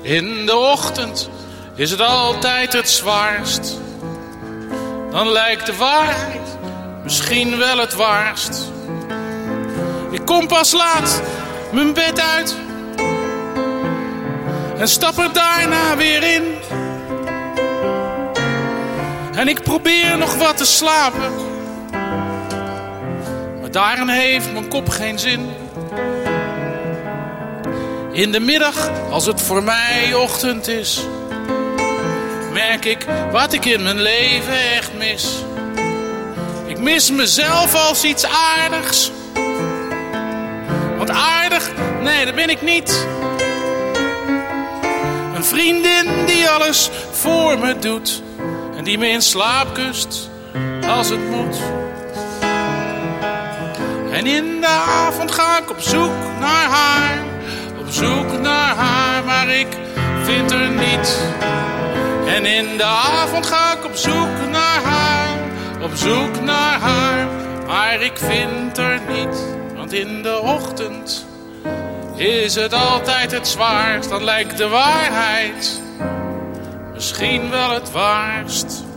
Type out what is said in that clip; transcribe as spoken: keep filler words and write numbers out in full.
In de ochtend is het altijd het zwaarst. Dan lijkt de waarheid misschien wel het waarst. Ik kom pas laat mijn bed uit en stap er daarna weer in. En ik probeer nog wat te slapen, maar daarin heeft mijn kop geen zin. In de middag, als het voor mij ochtend is, merk ik wat ik in mijn leven echt mis. Ik mis mezelf als iets aardigs. Want aardig, nee, dat ben ik niet. Een vriendin die alles voor me doet en die me in slaap kust als het moet. En in de avond ga ik op zoek naar haar, op zoek naar haar, maar ik vind er niet. En in de avond ga ik op zoek naar haar, op zoek naar haar, maar ik vind er niet. Want in de ochtend is het altijd het zwaarst. Dan lijkt de waarheid misschien wel het waarst.